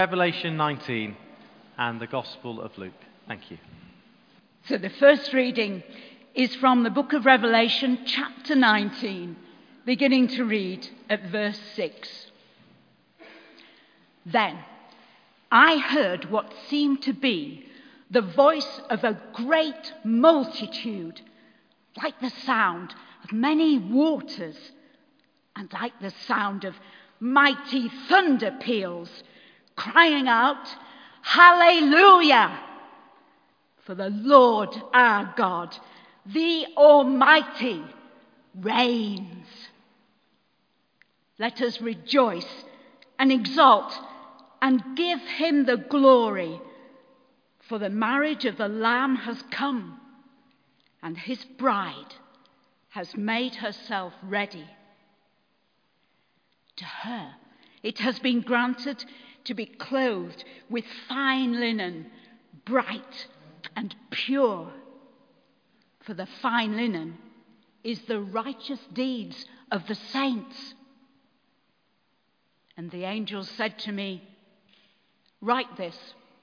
Revelation 19 and the Gospel of Luke. Thank you. So the first reading is from the book of Revelation, chapter 19, beginning to read at verse 6. Then I heard what seemed to be the voice of a great multitude, like the sound of many waters, and like the sound of mighty thunder peals, crying out, Hallelujah! For the Lord our God, the Almighty, reigns. Let us rejoice and exult and give him the glory, for the marriage of the Lamb has come, and his bride has made herself ready. To her it has been granted to be clothed with fine linen, bright and pure. For the fine linen is the righteous deeds of the saints. And the angel said to me, Write this: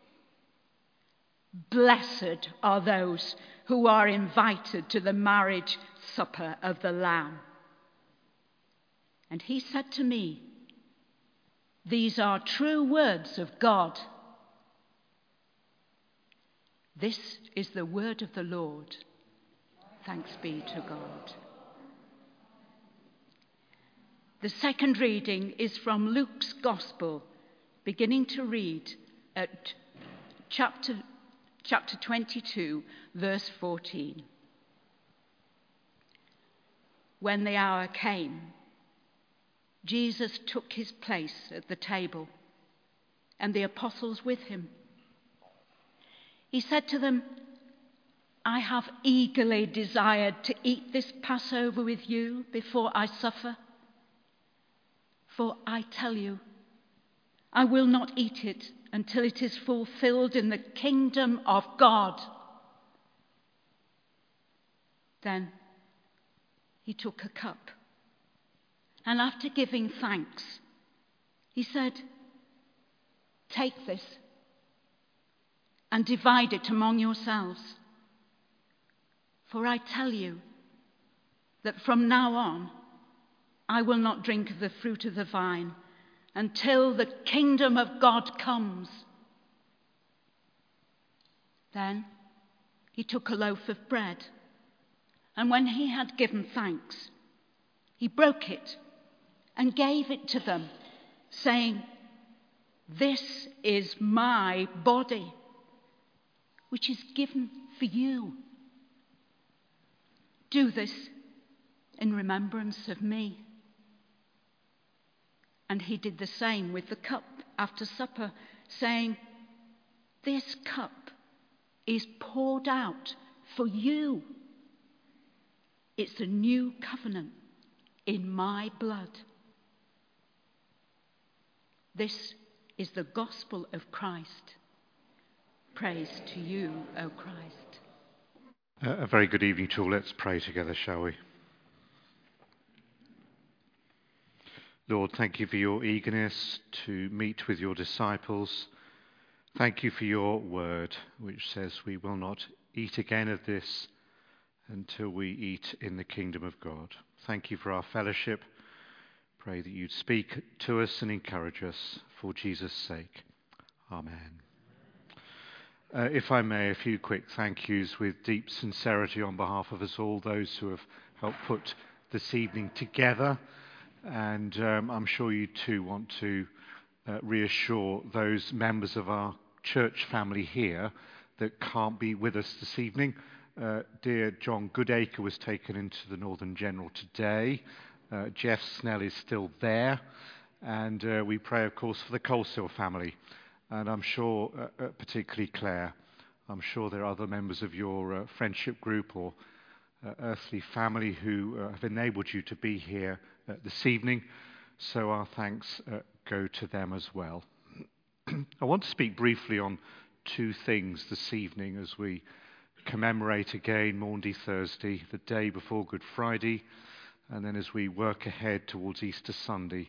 Blessed are those who are invited to the marriage supper of the Lamb. And he said to me, These are true words of God. This is the word of the Lord. Thanks be to God. The second reading is from Luke's Gospel, beginning to read at chapter 22, verse 14. When the hour came, Jesus took his place at the table, and the apostles with him. He said to them, I have eagerly desired to eat this Passover with you before I suffer. For I tell you, I will not eat it until it is fulfilled in the kingdom of God. Then he took a cup, and after giving thanks, he said, Take this and divide it among yourselves. For I tell you that from now on I will not drink of the fruit of the vine until the kingdom of God comes. Then he took a loaf of bread, and when he had given thanks, he broke it and gave it to them, saying, This is my body, which is given for you. Do this in remembrance of me. And he did the same with the cup after supper, saying, This cup is poured out for you. It's a new covenant in my blood. This is the gospel of Christ. Praise to you, O Christ. A very good evening to all. Let's pray together, shall we? Lord, thank you for your eagerness to meet with your disciples. Thank you for your word, which says we will not eat again of this until we eat in the kingdom of God. Thank you for our fellowship. Pray that you'd speak to us and encourage us for Jesus' sake. Amen. If I may, a few quick thank yous with deep sincerity on behalf of us all, those who have helped put this evening together. And I'm sure you too want to reassure those members of our church family here that can't be with us this evening. Dear John Goodacre was taken into the Northern General today. Jeff Snell is still there. And we pray, of course, for the Colesill family. And I'm sure, particularly Claire, I'm sure there are other members of your friendship group or earthly family who have enabled you to be here this evening. So our thanks go to them as well. I want to speak briefly on two things this evening as we commemorate again Maundy Thursday, the day before Good Friday, and then as we work ahead towards Easter Sunday,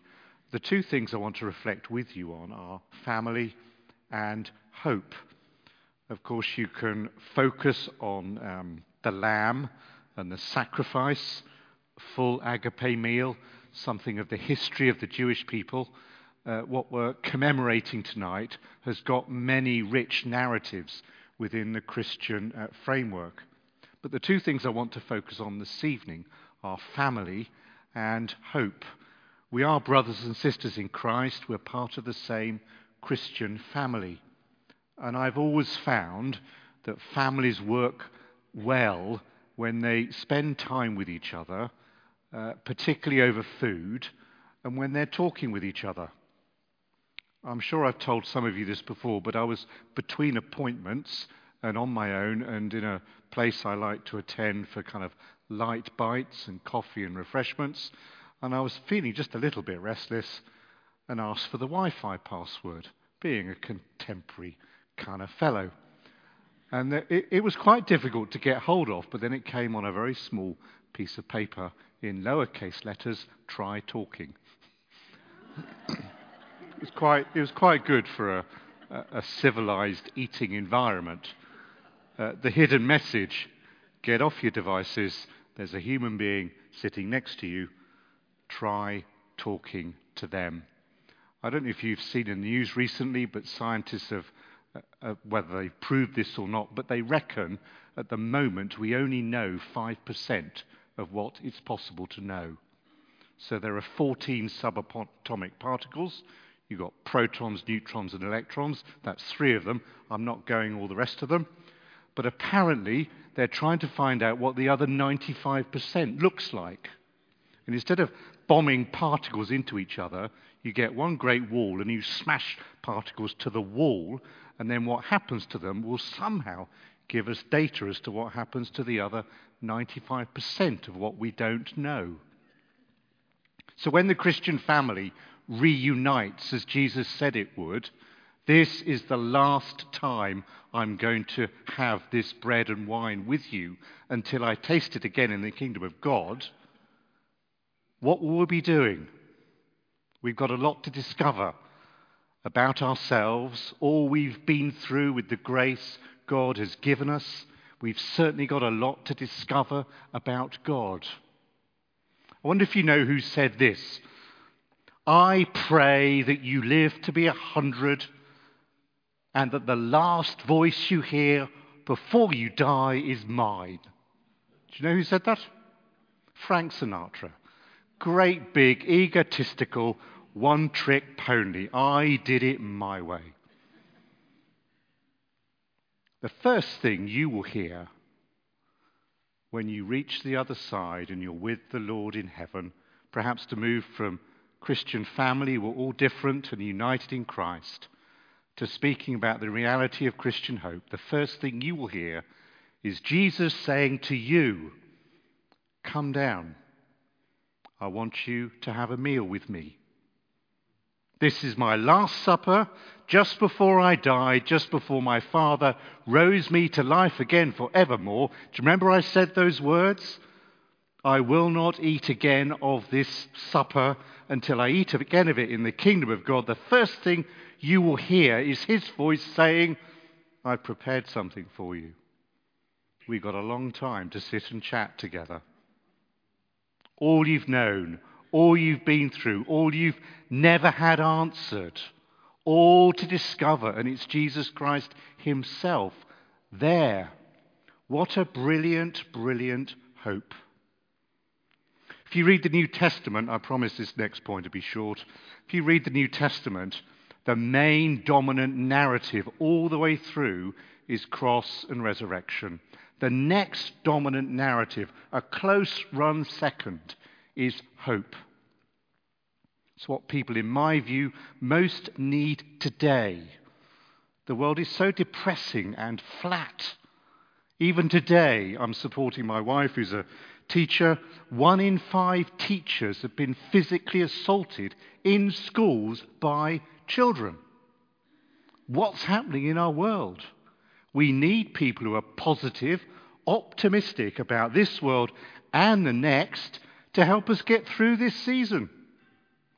The two things I want to reflect with you on are family and hope. Of course, you can focus on the lamb and the sacrifice, full agape meal, something of the history of the Jewish people. What we're commemorating tonight has got many rich narratives within the Christian framework. But the two things I want to focus on this evening are family and hope. We are brothers and sisters in Christ. We're part of the same Christian family. And I've always found that families work well when they spend time with each other, particularly over food, and when they're talking with each other. I'm sure I've told some of you this before, but I was between appointments and on my own and in a place I like to attend for kind of light bites and coffee and refreshments, and I was feeling just a little bit restless and asked for the Wi-Fi password, being a contemporary kind of fellow. And it was quite difficult to get hold of, but then it came on a very small piece of paper in lowercase letters, try talking. It was quite good for a civilized eating environment. The hidden message, get off your devices, there's a human being sitting next to you, try talking to them. I don't know if you've seen in the news recently, but scientists have, whether they've proved this or not, but they reckon at the moment we only know 5% of what it's possible to know. So there are 14 subatomic particles. You've got protons, neutrons, and electrons. That's 3 of them. I'm not going all the rest of them. But apparently, they're trying to find out what the other 95% looks like. And instead of bombing particles into each other, you get one great wall and you smash particles to the wall, and then what happens to them will somehow give us data as to what happens to the other 95% of what we don't know. So when the Christian family reunites as Jesus said it would, this is the last time I'm going to have this bread and wine with you until I taste it again in the kingdom of God. What will we be doing? We've got a lot to discover about ourselves, all we've been through with the grace God has given us. We've certainly got a lot to discover about God. I wonder if you know who said this. I pray that you live to be 100 and that the last voice you hear before you die is mine. Do you know who said that? Frank Sinatra. Great big, egotistical, one-trick pony. I did it my way. The first thing you will hear when you reach the other side and you're with the Lord in heaven, perhaps to move from Christian family, we're all different and united in Christ, to speaking about the reality of Christian hope, the first thing you will hear is Jesus saying to you, come down. I want you to have a meal with me. This is my last supper, just before I died, just before my Father rose me to life again forevermore. Do you remember I said those words? I will not eat again of this supper until I eat again of it in the kingdom of God. The first thing you will hear is his voice saying, I've prepared something for you. We've got a long time to sit and chat together. All you've known, all you've been through, all you've never had answered, all to discover, and it's Jesus Christ himself there. What a brilliant, brilliant hope. If you read the New Testament, I promise this next point to be short. If you read the New Testament, the main dominant narrative all the way through is cross and resurrection. The next dominant narrative, a close run second, is hope. It's what people, in my view, most need today. The world is so depressing and flat. Even today, I'm supporting my wife, who's a teacher. 1 in 5 teachers have been physically assaulted in schools by children. What's happening in our world? We need people who are positive, optimistic about this world and the next to help us get through this season.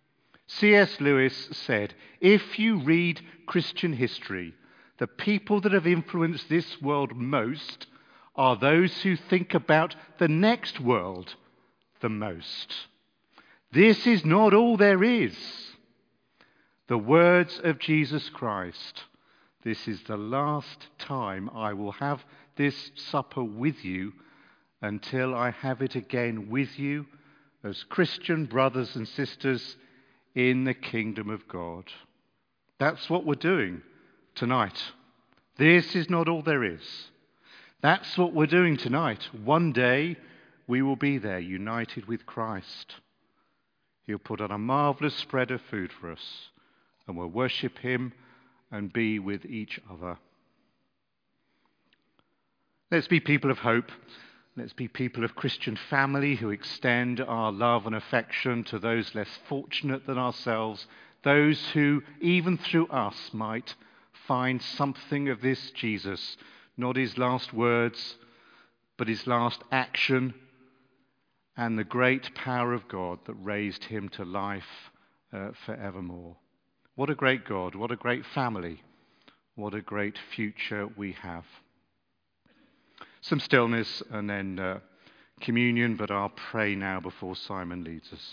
C.S. Lewis said, if you read Christian history, the people that have influenced this world most are those who think about the next world the most. This is not all there is. The words of Jesus Christ, this is the last time I will have this supper with you until I have it again with you as Christian brothers and sisters in the kingdom of God. That's what we're doing tonight. This is not all there is. That's what we're doing tonight. One day we will be there, united with Christ. He'll put on a marvellous spread of food for us, and we'll worship him and be with each other. Let's be people of hope. Let's be people of Christian family who extend our love and affection to those less fortunate than ourselves, those who, even through us, might find something of this Jesus, not his last words, but his last action, and the great power of God that raised him to life forevermore. What a great God, what a great family, what a great future we have. Some stillness and then communion, but I'll pray now before Simon leads us.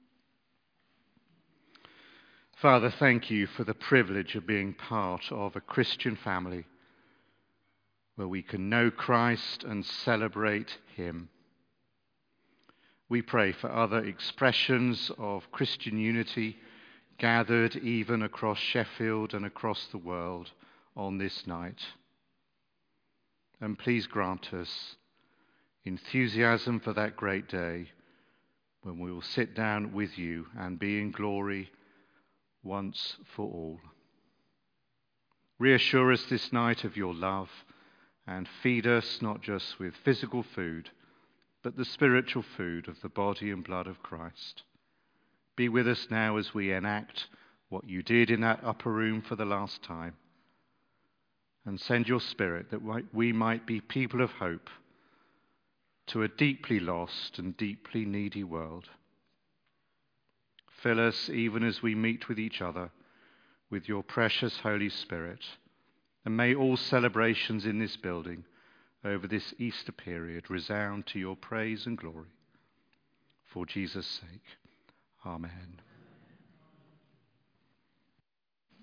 Father, thank you for the privilege of being part of a Christian family where we can know Christ and celebrate him. We pray for other expressions of Christian unity gathered even across Sheffield and across the world on this night. And please grant us enthusiasm for that great day when we will sit down with you and be in glory once for all. Reassure us this night of your love and feed us not just with physical food, but the spiritual food of the body and blood of Christ. Be with us now as we enact what you did in that upper room for the last time. And send your Spirit that we might be people of hope to a deeply lost and deeply needy world. Fill us even as we meet with each other with your precious Holy Spirit. And may all celebrations in this building over this Easter period resound to your praise and glory. For Jesus' sake, amen.